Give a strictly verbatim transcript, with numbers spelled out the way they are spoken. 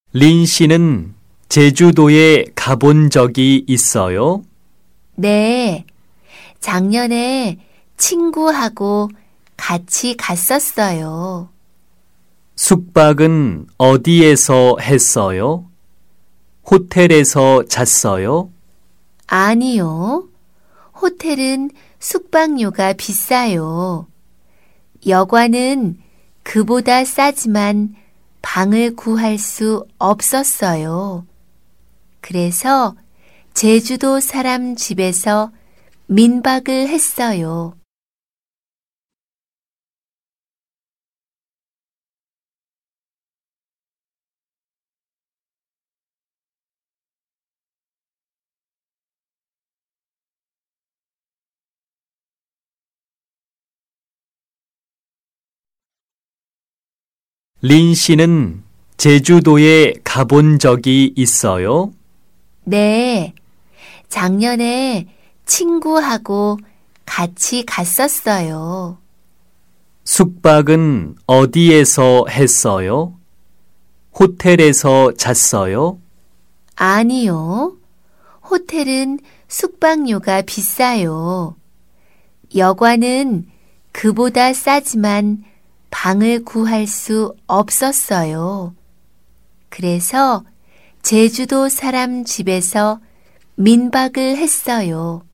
린 씨는 제주도에 가본 적이 있어요? 네, 작년에 친구하고 같이 갔었어요. 숙박은 어디에서 했어요? 호텔에서 잤어요? 아니요. 호텔은 숙박료가 비싸요. 여관은 그보다 싸지만 방을 구할 수 없었어요. 그래서 제주도 사람 집에서 민박을 했어요. 린 씨는 제주도에 가본 적이 있어요? 네, 작년에 친구하고 같이 갔었어요. 숙박은 어디에서 했어요? 호텔에서 잤어요? 아니요. 호텔은 숙박료가 비싸요. 여관은 그보다 싸지만 방을 구할 수 없었어요. 그래서 제주도 사람 집에서 민박을 했어요.